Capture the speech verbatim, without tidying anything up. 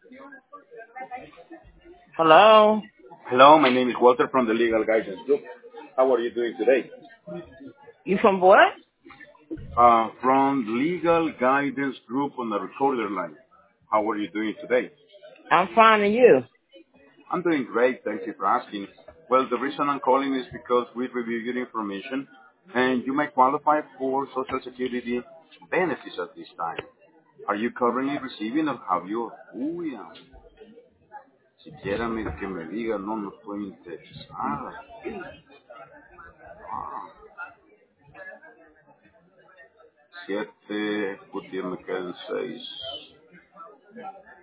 Hello. Hello, my name is Walter from the Legal Guidance Group. How are you doing today? You from what? Uh, from Legal Guidance Group on the recorder line. How are you doing today? I'm finding you. I'm doing great, thank you for asking. Well, the reason I'm calling is because we review your information and you may qualify for Social Security benefits at this time. Are you currently receiving or have you? Uy, ah, siquiera me, que me diga, no, no estoy interesada. Ah, siete, puti, me quedan seis.